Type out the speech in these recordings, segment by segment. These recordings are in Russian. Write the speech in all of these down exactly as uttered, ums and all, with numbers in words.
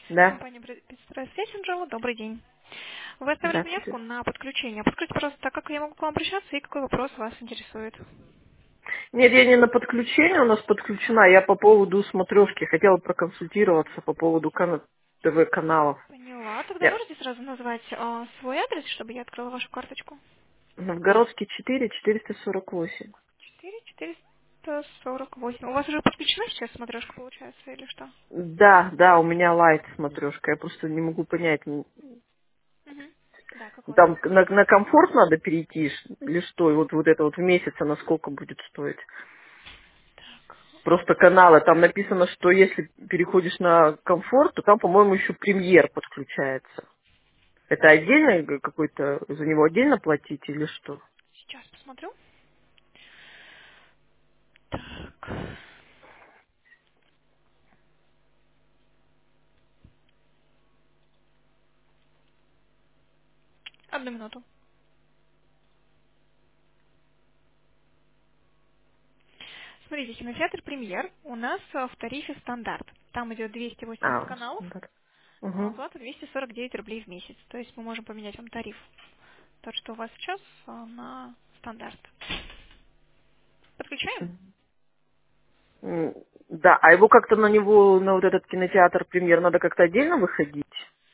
Да. Компания Предприятие Angelo, добрый день. Вы оставили Здравствуйте. заявку на подключение. Подскажите, пожалуйста, как я могу к вам обращаться и какой вопрос вас интересует? Нет, я не на подключение у нас подключена. Я по поводу смотрешки хотела проконсультироваться по поводу кана- ТВ-каналов. Поняла. Тогда Я можете сразу назвать а, свой адрес, чтобы я открыла вашу карточку? Новгородский четыре, четыреста сорок восемь. четыре четыреста сорок восемь. У вас уже подключена сейчас смотрешка, получается, или что? Да, да, у меня лайт смотрешка. Я просто не могу понять, м, Угу. Да, какой там номер? на, на комфорт надо перейти ш- или что? И вот, вот это вот в месяц она сколько будет стоить? Так. Просто каналы, там написано, что если переходишь на комфорт, то там, по-моему, еще премьер подключается. Это отдельно г- какой-то, за него отдельно платить или что? Сейчас посмотрю. Так. Одну минуту. Смотрите, кинотеатр «Премьер» у нас а, в тарифе стандарт. Там идет двести восемьдесят А, каналов, стандарт. а Угу. оплата двести сорок девять рублей в месяц. То есть мы можем поменять вам тариф. Тот, что у вас сейчас, а, на стандарт. Подключаем? М, Да, а его как-то на него, на вот этот кинотеатр премьер, надо как-то отдельно выходить?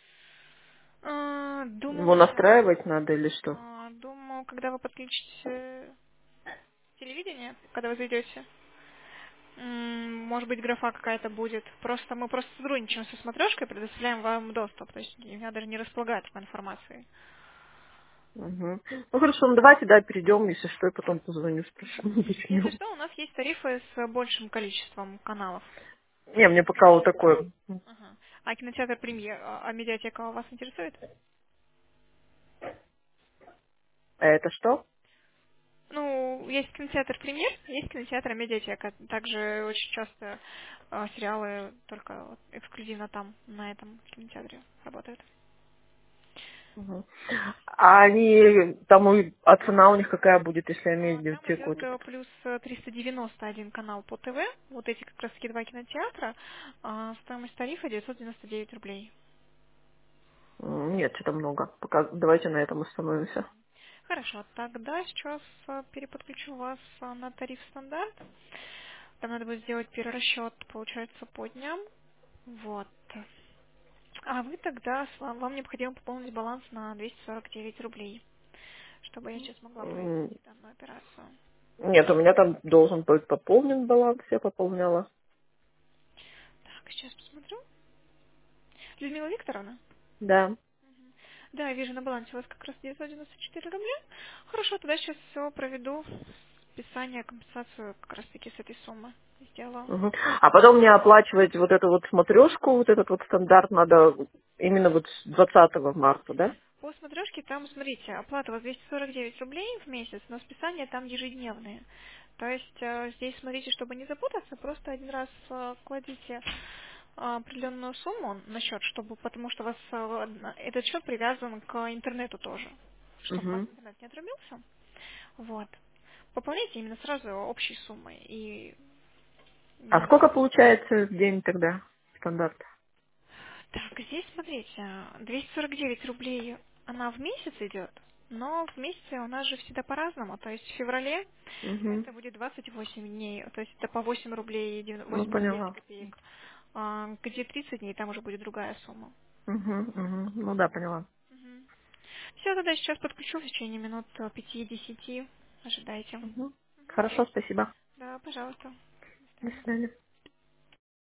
А, Его Думаю, да. настраивать надо или что? А, Думаю, когда вы подключите телевидение, когда вы зайдете, м, может быть, графа какая-то будет. Просто мы просто сотрудничаем со смотрешкой, предоставляем вам доступ. То есть меня даже не располагает такой информацией. Угу. Ну хорошо, ну давайте, да, перейдем, если что, я потом позвоню, спрошу, Мгм. Если уточню. что, у нас есть тарифы с большим количеством каналов. Не, мне пока вот такой. Ага. А кинотеатр «Премьер», а а медиатека вас интересует? А это что? Ну, есть кинотеатр «Премьер», есть кинотеатр «Медиатека». Также очень часто а, сериалы только вот эксклюзивно там, на этом кинотеатре работают. Мгм. А они, там, и- а цена у них какая будет, если я А, Там медиатеку идет вот э, эту? плюс э, триста девяносто один канал по ТВ. Вот эти как раз таки два кинотеатра. А, Стоимость тарифа девятьсот девяносто девять рублей. М, Нет, что-то много. Пока давайте на этом остановимся. Хорошо, тогда сейчас э, переподключу вас э, на тариф стандарт. Там надо будет сделать перерасчет, получается, по дням. Вот. А вы тогда, с ва- вам необходимо пополнить баланс на двести сорок девять рублей, чтобы я сейчас могла М, провести данную операцию. Нет, у меня там должен быть пополнен баланс, я пополняла. Так, сейчас посмотрю. Людмила Викторовна? Да. Да, я вижу на балансе у вас как раз девятьсот девяносто четыре рубля. Хорошо, тогда сейчас все проведу. Списание, компенсацию как раз таки с этой суммы сделаю. Мгм. А потом мне оплачивать вот эту вот смотрешку, вот этот вот стандарт надо именно вот с двадцатого марта, да? По смотрешке там, смотрите, оплата у вас двести сорок девять рублей в месяц, но списания там ежедневные. То есть э, здесь смотрите, чтобы не запутаться, просто один раз э, кладите э, определенную сумму на счет, чтобы, потому что у вас э, одна- этот счет привязан к интернету тоже, чтобы у вас Угу. интернет не отрубился. Вот. Пополняйте именно сразу общей суммой и А не. сколько получается в день тогда стандарт? Так, здесь смотрите, двести сорок девять рублей она в месяц идет, но в месяце у нас же всегда по-разному. То есть в феврале Угу. это будет двадцать восемь дней, то есть это по восемь рублей и Ну, восемьдесят девять поняла. копеек. А, где тридцать дней, там уже будет другая сумма. Угу, угу. Ну да, поняла. Все, тогда сейчас подключу в течение минут пяти-десяти. Ожидайте. Угу. Хорошо, спасибо. Да, пожалуйста. До До свидания. свидания.